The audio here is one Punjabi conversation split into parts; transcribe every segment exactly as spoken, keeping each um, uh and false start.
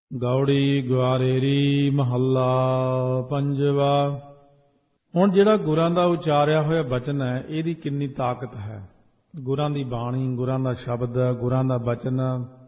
ਗੌੜੀ ਗੁਆਰੇਰੀ ਮਹੱਲਾ ਪੰਜਵਾ। ਹੁਣ ਜਿਹੜਾ ਗੁਰਾਂ ਦਾ ਉਚਾਰਿਆ ਹੋਇਆ ਬਚਨ ਹੈ, ਇਹਦੀ ਕਿੰਨੀ ਤਾਕਤ ਹੈ। ਗੁਰਾਂ ਦੀ ਬਾਣੀ, ਗੁਰਾਂ ਦਾ ਸ਼ਬਦ, ਗੁਰਾਂ ਦਾ ਬਚਨ,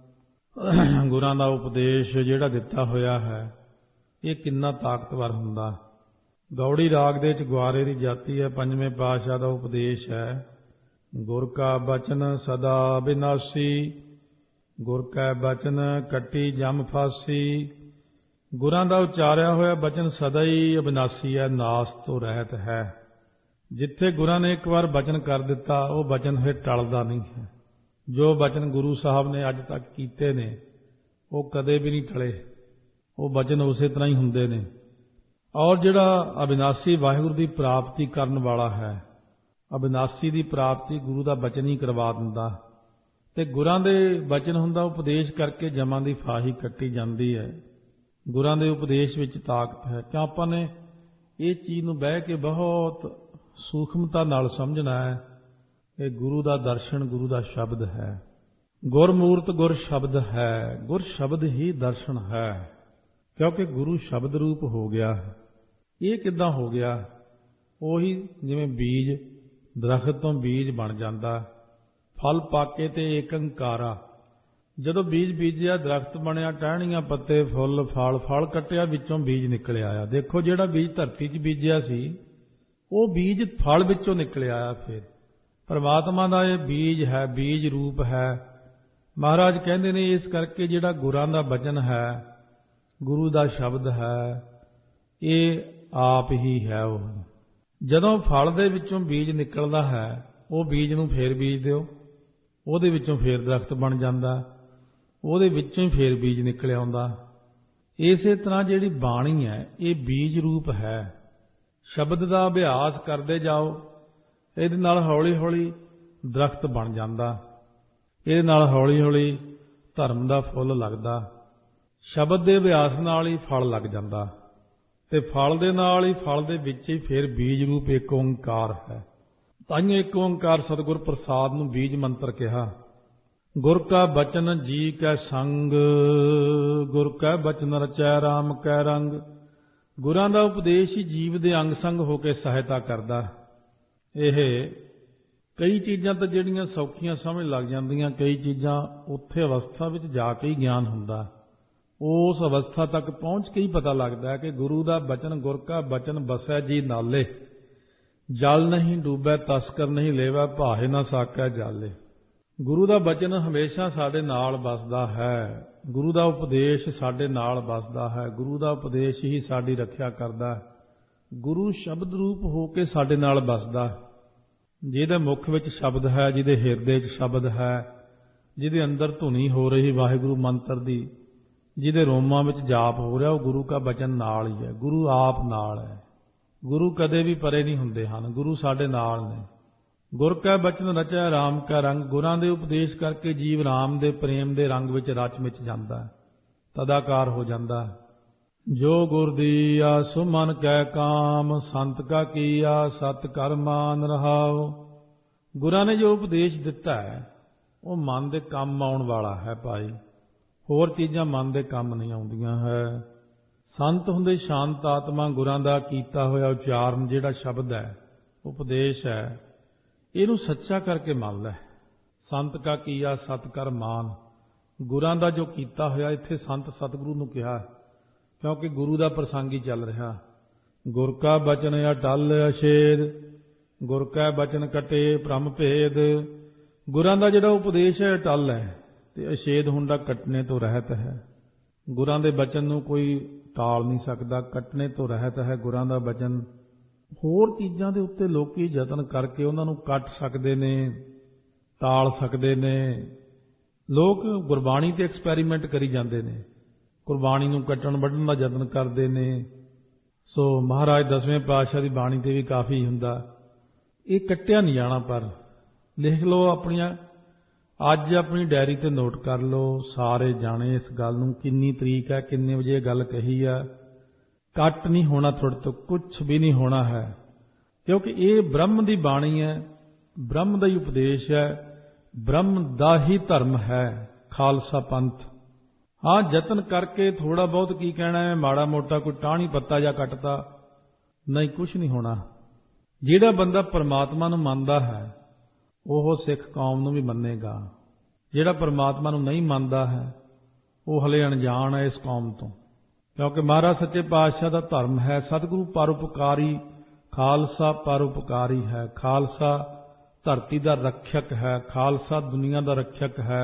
ਗੁਰਾਂ ਦਾ ਉਪਦੇਸ਼ ਜਿਹੜਾ ਦਿੱਤਾ ਹੋਇਆ ਹੈ, ਇਹ ਕਿੰਨਾ ਤਾਕਤਵਰ ਹੁੰਦਾ। ਗੌੜੀ ਰਾਗ ਦੇ ਵਿੱਚ ਗੁਆਰੇ ਦੀ ਜਾਤੀ ਹੈ। ਪੰਜਵੇਂ ਪਾਤਸ਼ਾਹ ਦਾ ਉਪਦੇਸ਼ ਹੈ, ਗੁਰ ਕਾ ਬਚਨ ਸਦਾ ਬਿਨਾਸੀ, ਗੁਰ ਕੈ ਬਚਨ ਕੱਟੀ ਜਮ ਫਾਸੀ। ਗੁਰਾਂ ਦਾ ਉਚਾਰਿਆ ਹੋਇਆ ਬਚਨ ਸਦਾ ਹੀ ਅਬਿਨਾਸੀ ਹੈ, ਨਾਸ ਤੋਂ ਰਹਿਤ ਹੈ। ਜਿੱਥੇ ਗੁਰਾਂ ਨੇ ਇੱਕ ਵਾਰ ਬਚਨ ਕਰ ਦਿੱਤਾ, ਉਹ ਬਚਨ ਫਿਰ ਟਲਦਾ ਨਹੀਂ ਹੈ। ਜੋ ਬਚਨ ਗੁਰੂ ਸਾਹਿਬ ਨੇ ਅੱਜ ਤੱਕ ਕੀਤੇ ਨੇ, ਉਹ ਕਦੇ ਵੀ ਨਹੀਂ ਟਲੇ। ਉਹ ਬਚਨ ਉਸੇ ਤਰ੍ਹਾਂ ਹੀ ਹੁੰਦੇ ਨੇ। ਔਰ ਜਿਹੜਾ ਅਬਿਨਾਸੀ ਵਾਹਿਗੁਰੂ ਦੀ ਪ੍ਰਾਪਤੀ ਕਰਨ ਵਾਲਾ ਹੈ, ਅਬਿਨਾਸੀ ਦੀ ਪ੍ਰਾਪਤੀ ਗੁਰੂ ਦਾ ਬਚਨ ਹੀ ਕਰਵਾ ਦਿੰਦਾ। ਤੇ ਗੁਰਾਂ ਦੇ ਬਚਨ ਹੁੰਦਾ, ਉਪਦੇਸ਼ ਕਰਕੇ ਜਮਾਂ ਦੀ ਫਾਹੀ ਕੱਟੀ ਜਾਂਦੀ ਹੈ। ਗੁਰਾਂ ਦੇ ਉਪਦੇਸ਼ ਵਿੱਚ ਤਾਕਤ ਹੈ। ਕਿਉਂ ਆਪਾਂ ਨੇ ਇਹ ਚੀਜ਼ ਨੂੰ ਬਹਿ ਕੇ ਬਹੁਤ ਸੂਖਮਤਾ ਨਾਲ ਸਮਝਣਾ ਹੈ। ਇਹ ਗੁਰੂ ਦਾ ਦਰਸ਼ਨ, ਗੁਰੂ ਦਾ ਸ਼ਬਦ ਹੈ। ਗੁਰਮੂਰਤ ਗੁਰ ਸ਼ਬਦ ਹੈ, ਗੁਰ ਸ਼ਬਦ ਹੀ ਦਰਸ਼ਨ ਹੈ। ਕਿਉਂਕਿ ਗੁਰੂ ਸ਼ਬਦ ਰੂਪ ਹੋ ਗਿਆ। ਇਹ ਕਿੱਦਾਂ ਹੋ ਗਿਆ? ਉਹੀ ਜਿਵੇਂ ਬੀਜ ਦਰਖਤ ਤੋਂ ਬੀਜ ਬਣ ਜਾਂਦਾ, ਫਲ ਪਾਕੇ ਤੇ ਏਕੰਕਾਰਾ। ਜਦੋਂ ਬੀਜ ਬੀਜਿਆ, ਦਰਖਤ ਬਣਿਆ, ਟਹਿਣੀਆਂ, ਪੱਤੇ, ਫੁੱਲ, ਫਲ, ਫਲ ਕੱਟਿਆ, ਵਿੱਚੋਂ ਬੀਜ ਨਿਕਲ ਆਇਆ। ਦੇਖੋ, ਜਿਹੜਾ ਬੀਜ ਧਰਤੀ 'ਚ ਬੀਜਿਆ ਸੀ, ਉਹ ਬੀਜ ਫਲ ਵਿੱਚੋਂ ਨਿਕਲ ਆਇਆ। ਫਿਰ ਪਰਮਾਤਮਾ ਦਾ ਇਹ ਬੀਜ ਹੈ, ਬੀਜ ਰੂਪ ਹੈ। ਮਹਾਰਾਜ ਕਹਿੰਦੇ ਨੇ, ਇਸ ਕਰਕੇ ਜਿਹੜਾ ਗੁਰਾਂ ਦਾ ਬਚਨ ਹੈ, ਗੁਰੂ ਦਾ ਸ਼ਬਦ ਹੈ, ਇਹ ਆਪ ਹੀ ਹੈ। ਉਹ ਜਦੋਂ ਫਲ ਦੇ ਵਿੱਚੋਂ ਬੀਜ ਨਿਕਲਦਾ ਹੈ, ਉਹ ਬੀਜ ਨੂੰ ਫੇਰ ਬੀਜ ਦਿਓ, ਉਹਦੇ ਵਿੱਚੋਂ ਫੇਰ ਦਰਖਤ ਬਣ ਜਾਂਦਾ, ਉਹਦੇ ਵਿੱਚੋਂ ਹੀ ਫੇਰ ਬੀਜ ਨਿਕਲ ਆਉਂਦਾ। ਇਸੇ ਤਰ੍ਹਾਂ ਜਿਹੜੀ ਬਾਣੀ ਹੈ, ਇਹ ਬੀਜ ਰੂਪ ਹੈ। ਸ਼ਬਦ ਦਾ ਅਭਿਆਸ ਕਰਦੇ ਜਾਓ, ਇਹਦੇ ਨਾਲ ਹੌਲੀ ਹੌਲੀ ਦਰਖਤ ਬਣ ਜਾਂਦਾ। ਇਹਦੇ ਨਾਲ ਹੌਲੀ ਹੌਲੀ ਧਰਮ ਦਾ ਫੁੱਲ ਲੱਗਦਾ। ਸ਼ਬਦ ਦੇ ਅਭਿਆਸ ਨਾਲ ਹੀ ਫਲ ਲੱਗ ਜਾਂਦਾ, ਤੇ ਫਲ ਦੇ ਨਾਲ ਹੀ, ਫਲ ਦੇ ਵਿੱਚ ਹੀ ਫਿਰ ਬੀਜ ਰੂਪ ਇੱਕ ਓਂਕਾਰ ਹੈ। ਤਾਈਓ ਇੱਕ ਓਂਕਾਰ ਸਤਿਗੁਰ ਪ੍ਰਸਾਦ ਨੂੰ ਬੀਜ ਮੰਤਰ ਕਿਹਾ। ਗੁਰ ਕਾ ਬਚਨ ਜੀ ਕੈ ਸੰਗ, ਗੁਰ ਕੈ ਬਚਨ ਰਚੈ ਰਾਮ ਕੈ ਰੰਗ। ਗੁਰਾਂ ਦਾ ਉਪਦੇਸ਼ ਹੀ ਜੀਵ ਦੇ ਅੰਗ ਸੰਗ ਹੋ ਕੇ ਸਹਾਇਤਾ ਕਰਦਾ। ਇਹ ਕਈ ਚੀਜ਼ਾਂ ਤਾਂ ਜਿਹੜੀਆਂ ਸੌਖੀਆਂ ਸਮਝ ਲੱਗ ਜਾਂਦੀਆਂ, ਕਈ ਚੀਜ਼ਾਂ ਉੱਥੇ ਅਵਸਥਾ ਵਿੱਚ ਜਾ ਕੇ ਹੀ ਗਿਆਨ ਹੁੰਦਾ। ਉਸ ਅਵਸਥਾ ਤੱਕ ਪਹੁੰਚ ਕੇ ਹੀ ਪਤਾ ਲੱਗਦਾ ਹੈ ਕਿ ਗੁਰੂ ਦਾ ਬਚਨ, ਗੁਰ ਕਾ ਬਚਨ ਬਸੈ ਜੀ ਨਾਲੇ। ਜਲ ਨਹੀਂ ਡੂਬੈ ਤਸਕਰ ਨਹੀਂ ਲੇਵੈ, ਭਾਹੇ ਨਾ ਸਾਕੈ ਜਾਲੇ। ਗੁਰੂ ਦਾ ਬਚਨ ਹਮੇਸ਼ਾ ਸਾਡੇ ਨਾਲ ਵਸਦਾ ਹੈ। ਗੁਰੂ ਦਾ ਉਪਦੇਸ਼ ਸਾਡੇ ਨਾਲ ਵਸਦਾ ਹੈ। ਗੁਰੂ ਦਾ ਉਪਦੇਸ਼ ਹੀ ਸਾਡੀ ਰੱਖਿਆ ਕਰਦਾ ਹੈ। ਗੁਰੂ ਸ਼ਬਦ ਰੂਪ ਹੋ ਕੇ ਸਾਡੇ ਨਾਲ ਵਸਦਾ। ਜਿਹਦੇ ਮੁਖ ਵਿੱਚ ਸ਼ਬਦ ਹੈ, ਜਿਹਦੇ ਹਿਰਦੇ 'ਚ ਸ਼ਬਦ ਹੈ, ਜਿਹਦੇ ਅੰਦਰ ਧੁਨੀ ਹੋ ਰਹੀ ਵਾਹਿਗੁਰੂ ਮੰਤਰ ਦੀ, ਜਿਹਦੇ ਰੋਮਾਂ ਵਿੱਚ ਜਾਪ ਹੋ ਰਿਹਾ, ਉਹ ਗੁਰੂ ਕਾ ਬਚਨ ਨਾਲ ਹੀ ਹੈ। ਗੁਰੂ ਆਪ ਨਾਲ ਹੈ। ਗੁਰੂ ਕਦੇ ਵੀ ਪਰੇ ਨਹੀਂ ਹੁੰਦੇ ਹਨ। ਗੁਰੂ ਸਾਡੇ ਨਾਲ ਨੇ। ਗੁਰ ਕੈ ਬਚਨ ਰਚੈ ਰਾਮ ਕੈ ਰੰਗ। ਗੁਰਾਂ ਦੇ ਉਪਦੇਸ਼ ਕਰਕੇ ਜੀਵ ਰਾਮ ਦੇ ਪ੍ਰੇਮ ਦੇ ਰੰਗ ਵਿੱਚ ਰਚ ਮਿਚ ਜਾਂਦਾ, ਤਦਾਕਾਰ ਹੋ ਜਾਂਦਾ। ਜੋ ਗੁਰ ਦੀਆ ਸੋ ਮਨ ਕੈ ਕਾਮ, ਸੰਤ ਕਾ ਕੀਆ ਸਤ ਕਰ ਮਾਨ ਰਹਾਉ। ਗੁਰਾਂ ਨੇ ਜੋ ਉਪਦੇਸ਼ ਦਿੱਤਾ ਹੈ, ਉਹ ਮਨ ਦੇ ਕੰਮ ਆਉਣ ਵਾਲਾ ਹੈ ਭਾਈ। ਹੋਰ ਚੀਜ਼ਾਂ ਮਨ ਦੇ ਕੰਮ ਨਹੀਂ ਆਉਂਦੀਆਂ ਹੈ। ਸੰਤ ਹੁੰਦੇ ਸ਼ਾਂਤ ਆਤਮਾ। ਗੁਰਾਂ ਦਾ ਕੀਤਾ ਹੋਇਆ ਉਚਾਰਨ ਜਿਹੜਾ ਸ਼ਬਦ ਹੈ, ਉਪਦੇਸ਼ ਹੈ, ਇਹਨੂੰ ਸੱਚਾ ਕਰਕੇ ਮੰਨ ਲੈ। ਸੰਤ ਕਾ ਕੀਆ ਸਤ ਕਰ ਮਾਨ। ਗੁਰਾਂ ਦਾ ਜੋ ਕੀਤਾ ਹੋਇਆ, ਇੱਥੇ ਸੰਤ ਸਤਿਗੁਰੂ ਨੂੰ ਕਿਹਾ, ਕਿਉਂਕਿ ਗੁਰੂ ਦਾ ਪ੍ਰਸੰਗ ਹੀ ਚੱਲ ਰਿਹਾ। ਗੁਰ ਕਾ ਬਚਨ ਅਟਲ ਅਛੇਦ, ਗੁਰ ਕਾ ਬਚਨ ਕਟੇ ਭ੍ਰਮ ਭੇਦ। ਗੁਰਾਂ ਦਾ ਜਿਹੜਾ ਉਪਦੇਸ਼ ਹੈ, ਅਟਲ ਹੈ ਤੇ ਅਛੇਦ ਹੁੰਦਾ, ਕੱਟਣੇ ਤੋਂ ਰਹਿਤ ਹੈ। ਗੁਰਾਂ ਦੇ ਬਚਨ ਨੂੰ ਕੋਈ ਟਾਲ ਨਹੀਂ ਸਕਦਾ, ਕੱਟਣੇ ਤੋਂ ਰਹਿਤ ਹੈ ਗੁਰਾਂ ਦਾ ਬਚਨ। ਹੋਰ ਚੀਜ਼ਾਂ ਦੇ ਉੱਤੇ ਲੋਕੀ ਯਤਨ ਕਰਕੇ ਉਹਨਾਂ ਨੂੰ ਕੱਟ ਸਕਦੇ ਨੇ, ਟਾਲ ਸਕਦੇ ਨੇ। ਲੋਕ ਗੁਰਬਾਣੀ ਤੇ ਐਕਸਪੈਰੀਮੈਂਟ ਕਰੀ ਜਾਂਦੇ ਨੇ, ਗੁਰਬਾਣੀ ਨੂੰ ਕੱਟਣ ਵੱਢਣ ਦਾ ਯਤਨ ਕਰਦੇ ਨੇ। ਸੋ ਮਹਾਰਾਜ ਦਸਵੇਂ ਪਾਤਸ਼ਾਹ ਦੀ ਬਾਣੀ ਤੇ ਵੀ ਕਾਫੀ ਹੁੰਦਾ। ਇਹ ਕੱਟਿਆ ਨਹੀਂ ਜਾਣਾ। ਪਰ ਲਿਖ ਲਓ ਆਪਣੀਆਂ, ਅੱਜ ਆਪਣੀ ਡਾਇਰੀ ਤੇ ਨੋਟ ਕਰ ਲਓ, ਸਾਰੇ ਜਾਣੇ ਇਸ ਗੱਲ ਨੂੰ। ਕਿੰਨੀ ਤਰੀਕ ਹੈ, ਕਿੰਨੇ ਵਜੇ ਇਹ ਗੱਲ ਕਹੀ ਆ। ਕੱਟ ਨਹੀਂ ਹੋਣਾ, ਤੁਹਾਡੇ ਤੋਂ ਕੁਛ ਵੀ ਨਹੀਂ ਹੋਣਾ ਹੈ। ਕਿਉਂਕਿ ਇਹ ਬ੍ਰਹਮ ਦੀ ਬਾਣੀ ਹੈ, ਬ੍ਰਹਮ ਦਾ ਹੀ ਉਪਦੇਸ਼ ਹੈ, ਬ੍ਰਹਮ ਦਾ ਹੀ ਧਰਮ ਹੈ ਖਾਲਸਾ ਪੰਥ। ਹਾਂ, ਯਤਨ ਕਰਕੇ ਥੋੜਾ ਬਹੁਤ ਕੀ ਕਹਿਣਾ ਹੈ, ਮਾੜਾ ਮੋਟਾ ਕੋਈ ਟਾਹਣੀ ਪੱਤਾ ਜਾਂ ਕੱਟਤਾ, ਨਹੀਂ, ਕੁਛ ਨਹੀਂ ਹੋਣਾ। ਜਿਹੜਾ ਬੰਦਾ ਪਰਮਾਤਮਾ ਨੂੰ ਮੰਨਦਾ ਹੈ ਉਹ ਸਿੱਖ ਕੌਮ ਨੂੰ ਵੀ ਮੰਨੇਗਾ। ਜਿਹੜਾ ਪਰਮਾਤਮਾ ਨੂੰ ਨਹੀਂ ਮੰਨਦਾ ਹੈ ਉਹ ਹਲੇ ਅਣਜਾਣ ਹੈ ਇਸ ਕੌਮ ਤੋਂ, ਕਿਉਂਕਿ ਮਹਾਰਾਜ ਸੱਚੇ ਪਾਤਸ਼ਾਹ ਦਾ ਧਰਮ ਹੈ ਸਤਿਗੁਰੂ ਪਰਉਪਕਾਰੀ, ਖਾਲਸਾ ਪਰਉਪਕਾਰੀ ਹੈ। ਖਾਲਸਾ ਧਰਤੀ ਦਾ ਰੱਖਿਅਕ ਹੈ, ਖਾਲਸਾ ਦੁਨੀਆ ਦਾ ਰੱਖਿਅਕ ਹੈ,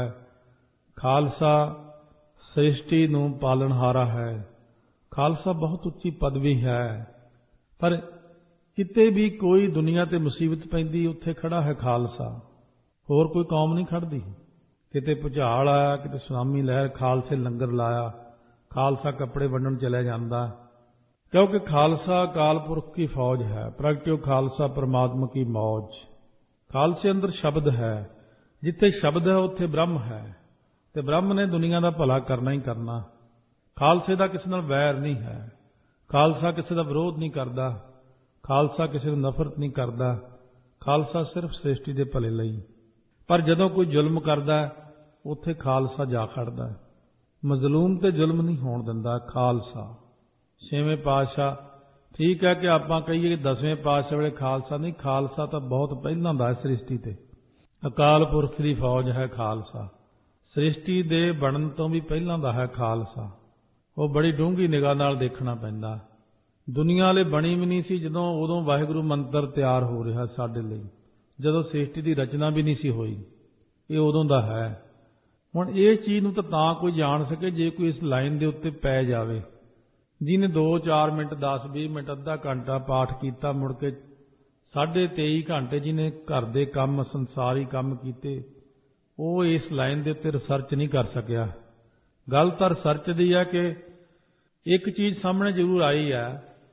ਖਾਲਸਾ ਸ੍ਰਿਸ਼ਟੀ ਨੂੰ ਪਾਲਣਹਾਰਾ ਹੈ। ਖਾਲਸਾ ਬਹੁਤ ਉੱਚੀ ਪਦਵੀ ਹੈ, ਪਰ ਕਿਤੇ ਵੀ ਕੋਈ ਦੁਨੀਆ ਤੇ ਮੁਸੀਬਤ ਪੈਂਦੀ ਉੱਥੇ ਖੜਾ ਹੈ ਖਾਲਸਾ, ਹੋਰ ਕੋਈ ਕੌਮ ਨਹੀਂ ਖੜਦੀ। ਕਿਤੇ ਭੁਚਾਲ ਆਇਆ, ਕਿਤੇ ਸੁਨਾਮੀ ਲਹਿਰ, ਖਾਲਸੇ ਲੰਗਰ ਲਾਇਆ, ਖਾਲਸਾ ਕੱਪੜੇ ਵੰਡਣ ਚਲਿਆ ਜਾਂਦਾ, ਕਿਉਂਕਿ ਖਾਲਸਾ ਅਕਾਲ ਪੁਰਖ ਕੀ ਫੌਜ ਹੈ। ਪ੍ਰਗਟਿਓ ਖਾਲਸਾ ਪਰਮਾਤਮਾ ਕੀ ਮੌਜ। ਖਾਲਸੇ ਅੰਦਰ ਸ਼ਬਦ ਹੈ, ਜਿੱਥੇ ਸ਼ਬਦ ਹੈ ਉੱਥੇ ਬ੍ਰਹਮ ਹੈ, ਤੇ ਬ੍ਰਹਮ ਨੇ ਦੁਨੀਆ ਦਾ ਭਲਾ ਕਰਨਾ ਹੀ ਕਰਨਾ। ਖਾਲਸੇ ਦਾ ਕਿਸੇ ਨਾਲ ਵੈਰ ਨਹੀਂ ਹੈ, ਖਾਲਸਾ ਕਿਸੇ ਦਾ ਵਿਰੋਧ ਨਹੀਂ ਕਰਦਾ, ਖਾਲਸਾ ਕਿਸੇ ਨੂੰ ਨਫ਼ਰਤ ਨਹੀਂ ਕਰਦਾ, ਖਾਲਸਾ ਸਿਰਫ ਸ੍ਰਿਸ਼ਟੀ ਦੇ ਭਲੇ ਲਈ। ਪਰ ਜਦੋਂ ਕੋਈ ਜ਼ੁਲਮ ਕਰਦਾ ਉੱਥੇ ਖਾਲਸਾ ਜਾ ਖੜਦਾ। ਮਜ਼ਲੂਮ ਤੇ ਜ਼ੁਲਮ ਨਹੀਂ ਹੋਣ ਦਿੰਦਾ ਖਾਲਸਾ। ਛੇਵੇਂ ਪਾਤਸ਼ਾਹ, ਠੀਕ ਹੈ ਕਿ ਆਪਾਂ ਕਹੀਏ ਕਿ ਦਸਵੇਂ ਪਾਤਸ਼ਾਹ ਵੇਲੇ ਖਾਲਸਾ ਨਹੀਂ, ਖਾਲਸਾ ਤਾਂ ਬਹੁਤ ਪਹਿਲਾਂ ਦਾ ਹੈ ਸ੍ਰਿਸ਼ਟੀ ਤੇ। ਅਕਾਲ ਪੁਰਖ ਦੀ ਫੌਜ ਹੈ ਖਾਲਸਾ, ਸ੍ਰਿਸ਼ਟੀ ਦੇ ਬਣਨ ਤੋਂ ਵੀ ਪਹਿਲਾਂ ਦਾ ਹੈ ਖਾਲਸਾ। ਉਹ ਬੜੀ ਡੂੰਘੀ ਨਿਗਾਹ ਨਾਲ ਦੇਖਣਾ ਪੈਂਦਾ। ਦੁਨੀਆ ਵਾਲੇ ਬਣੀ ਵੀ ਨਹੀਂ ਸੀ ਜਦੋਂ, ਉਦੋਂ ਵਾਹਿਗੁਰੂ ਮੰਤਰ ਤਿਆਰ ਹੋ ਰਿਹਾ ਸਾਡੇ ਲਈ, ਜਦੋਂ ਸ੍ਰਿਸ਼ਟੀ ਦੀ ਰਚਨਾ ਵੀ ਨਹੀਂ ਸੀ ਹੋਈ, ਇਹ ਉਦੋਂ ਦਾ ਹੈ। ਹੁਣ ਇਹ ਚੀਜ਼ ਨੂੰ ਤਾਂ ਤਾਂ ਕੋਈ ਜਾਣ ਸਕੇ ਜੇ ਕੋਈ ਇਸ ਲਾਈਨ ਦੇ ਉੱਤੇ ਪੈ ਜਾਵੇ। ਜਿਹਨੇ ਦੋ ਚਾਰ ਮਿੰਟ, ਦਸ ਵੀਹ ਮਿੰਟ, ਅੱਧਾ ਘੰਟਾ ਪਾਠ ਕੀਤਾ, ਮੁੜ ਕੇ ਸਾਢੇ ਤੇਈ ਘੰਟੇ ਜਿਹਨੇ ਘਰ ਦੇ ਕੰਮ, ਸੰਸਾਰੀ ਕੰਮ ਕੀਤੇ, ਉਹ ਇਸ ਲਾਈਨ ਦੇ ਉੱਤੇ ਰਿਸਰਚ ਨਹੀਂ ਕਰ ਸਕਿਆ। ਗੱਲ ਤਾਂ ਰਿਸਰਚ ਦੀ ਹੈ ਕਿ ਇੱਕ ਚੀਜ਼ ਸਾਹਮਣੇ ਜ਼ਰੂਰ ਆਈ ਹੈ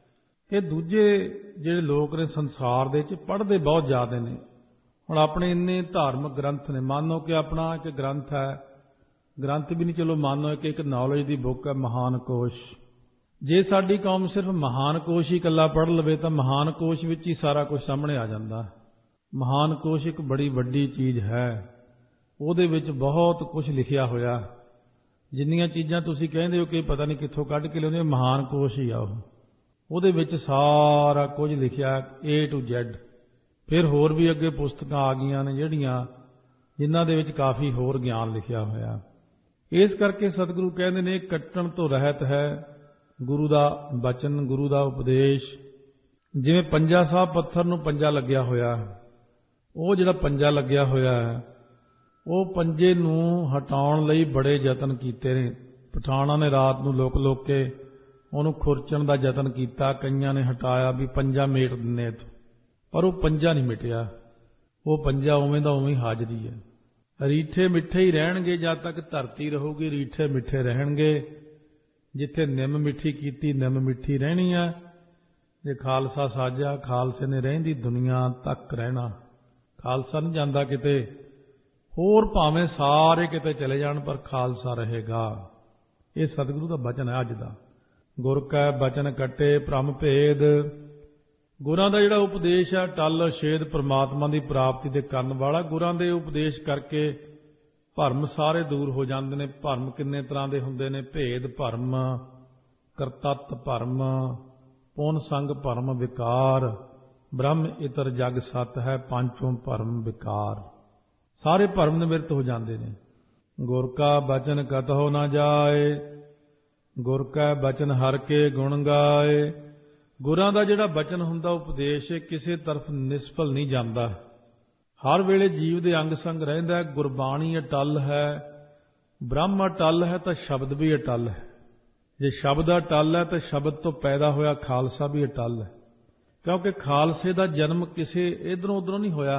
ਕਿ ਦੂਜੇ ਜਿਹੜੇ ਲੋਕ ਨੇ ਸੰਸਾਰ ਦੇ ਵਿੱਚ ਪੜ੍ਹਦੇ ਬਹੁਤ ਜ਼ਿਆਦਾ ਨੇ। ਹੁਣ ਆਪਣੇ ਇੰਨੇ ਧਾਰਮਿਕ ਗ੍ਰੰਥ ਨੇ, ਮੰਨੋ ਕਿ ਆਪਣਾ ਇੱਕ ਗ੍ਰੰਥ ਹੈ, ਗ੍ਰੰਥ ਵੀ ਨਹੀਂ, ਚਲੋ ਮੰਨੋ ਕਿ ਇੱਕ ਨੌਲੇਜ ਦੀ ਬੁੱਕ ਹੈ ਮਹਾਨ ਕੋਸ਼। ਜੇ ਸਾਡੀ ਕੌਮ ਸਿਰਫ ਮਹਾਨ ਕੋਸ਼ ਹੀ ਇਕੱਲਾ ਪੜ੍ਹ ਲਵੇ ਤਾਂ ਮਹਾਨ ਕੋਸ਼ ਵਿੱਚ ਹੀ ਸਾਰਾ ਕੁਝ ਸਾਹਮਣੇ ਆ ਜਾਂਦਾ। ਮਹਾਨ ਕੋਸ਼ ਇੱਕ ਬੜੀ ਵੱਡੀ ਚੀਜ਼ ਹੈ, ਉਹਦੇ ਵਿੱਚ ਬਹੁਤ ਕੁਝ ਲਿਖਿਆ ਹੋਇਆ। ਜਿੰਨੀਆਂ ਚੀਜ਼ਾਂ ਤੁਸੀਂ ਕਹਿੰਦੇ ਹੋ ਕਿ ਪਤਾ ਨਹੀਂ ਕਿੱਥੋਂ ਕੱਢ ਕੇ ਲਿਆਉਂਦੇ, ਮਹਾਨ ਕੋਸ਼ ਹੀ ਆ ਉਹ। ਉਹਦੇ ਵਿੱਚ ਸਾਰਾ ਕੁਝ ਲਿਖਿਆ ਏ ਟੂ ਜ਼ੈਡ। ਫਿਰ ਹੋਰ ਵੀ ਅੱਗੇ ਪੁਸਤਕਾਂ ਆ ਗਈਆਂ ਨੇ ਜਿਹੜੀਆਂ, ਜਿਨ੍ਹਾਂ ਦੇ ਵਿੱਚ ਕਾਫੀ ਹੋਰ ਗਿਆਨ ਲਿਖਿਆ ਹੋਇਆ। ਇਸ ਕਰਕੇ ਸਤਿਗੁਰੂ ਕਹਿੰਦੇ ਨੇ ਕੱਟਣ ਤੋਂ ਰਹਿਤ ਹੈ ਗੁਰੂ ਦਾ ਬਚਨ, ਗੁਰੂ ਦਾ ਉਪਦੇਸ਼। ਜਿਵੇਂ ਪੰਜਾ ਸਾਹਿਬ ਪੱਥਰ ਨੂੰ ਪੰਜਾ ਲੱਗਿਆ ਹੋਇਆ, ਉਹ ਜਿਹੜਾ ਪੰਜਾ ਲੱਗਿਆ ਹੋਇਆ ਹੈ, ਉਹ ਪੰਜੇ ਨੂੰ ਹਟਾਉਣ ਲਈ ਬੜੇ ਯਤਨ ਕੀਤੇ ਨੇ। ਪਠਾਣਾਂ ਨੇ ਰਾਤ ਨੂੰ ਲੁਕ ਲੁਕ ਕੇ ਉਹਨੂੰ ਖੁਰਚਣ ਦਾ ਯਤਨ ਕੀਤਾ, ਕਈਆਂ ਨੇ ਹਟਾਇਆ ਵੀ ਪੰਜਾ ਮੇਟ ਦਿੰਨੇ ਇੱਥੋਂ, ਪਰ ਉਹ ਪੰਜਾ ਨਹੀਂ ਮਿਟਿਆ। ਉਹ ਪੰਜਾ ਉਵੇਂ ਦਾ ਉਵੇਂ ਹਾਜ਼ਰੀ ਹੈ। ਰੀਠੇ ਮਿੱਠੇ ਹੀ ਰਹਿਣਗੇ ਜਦ ਤੱਕ ਧਰਤੀ ਰਹੂਗੀ, ਰੀਠੇ ਮਿੱਠੇ ਰਹਿਣਗੇ। ਜਿੱਥੇ ਨਿੰਮ ਮਿੱਠੀ ਕੀਤੀ, ਨਿੰਮ ਮਿੱਠੀ ਰਹਿਣੀ ਆ। ਜੇ ਖਾਲਸਾ ਸਾਜਿਆ, ਖਾਲਸੇ ਨੇ ਰਹਿੰਦੀ ਦੁਨੀਆ ਤੱਕ ਰਹਿਣਾ। ਖਾਲਸਾ ਨਹੀਂ ਜਾਂਦਾ ਕਿਤੇ ਹੋਰ, ਭਾਵੇਂ ਸਾਰੇ ਕਿਤੇ ਚਲੇ ਜਾਣ, ਪਰ ਖਾਲਸਾ ਰਹੇਗਾ। ਇਹ ਸਤਿਗੁਰੂ ਦਾ ਬਚਨ ਹੈ ਅੱਜ ਦਾ। ਗੁਰ ਕੈ ਬਚਨ ਕੱਟੇ ਭ੍ਰਮ ਭੇਦ। ਗੁਰਾਂ ਦਾ ਜਿਹੜਾ ਉਪਦੇਸ਼ ਹੈ ਟਲ ਛੇਦ ਪਰਮਾਤਮਾ ਦੀ ਪ੍ਰਾਪਤੀ ਦੇ ਕਰਨ ਵਾਲਾ। ਗੁਰਾਂ ਦੇ ਉਪਦੇਸ਼ ਕਰਕੇ ਭਰਮ ਸਾਰੇ ਦੂਰ ਹੋ ਜਾਂਦੇ ਨੇ। ਭਰਮ ਕਿੰਨੇ ਤਰ੍ਹਾਂ ਦੇ ਹੁੰਦੇ ਨੇ? ਭੇਦ ਭਰਮ, ਕਰਤੱਤ ਭਰਮ, ਪੁੰਨ ਸੰਗ ਭਰਮ ਵਿਕਾਰ, ਬ੍ਰਹਮ ਇਤਰ ਜਗ ਸਤ ਹੈ, ਪੰਚੋਂ ਭਰਮ ਵਿਕਾਰ। ਸਾਰੇ ਭਰਮ ਨਿਵਰਤ ਹੋ ਜਾਂਦੇ ਨੇ। ਗੁਰ ਕਾ ਬਚਨ ਕਤਹੁ ਨਾ ਜਾਏ, ਗੁਰ ਕਾ ਬਚਨ ਹਰ ਕੇ ਗੁਣ ਗਾਏ। ਗੁਰਾਂ ਦਾ ਜਿਹੜਾ ਬਚਨ ਹੁੰਦਾ, ਉਪਦੇਸ਼, ਕਿਸੇ ਤਰਫ ਨਿਸਫਲ ਨਹੀਂ ਜਾਂਦਾ। ਹਰ ਵੇਲੇ ਜੀਵ ਦੇ ਅੰਗ ਸੰਗ ਰਹਿੰਦਾ। ਗੁਰਬਾਣੀ ਅਟਲ ਹੈ, ਬ੍ਰਹਮ ਅਟਲ ਹੈ ਤਾਂ ਸ਼ਬਦ ਵੀ ਅਟਲ ਹੈ। ਜੇ ਸ਼ਬਦ ਅਟਲ ਹੈ ਤਾਂ ਸ਼ਬਦ ਤੋਂ ਪੈਦਾ ਹੋਇਆ ਖਾਲਸਾ ਵੀ ਅਟਲ ਹੈ। ਕਿਉਂਕਿ ਖਾਲਸੇ ਦਾ ਜਨਮ ਕਿਸੇ ਇਧਰੋਂ ਉਧਰੋਂ ਨਹੀਂ ਹੋਇਆ।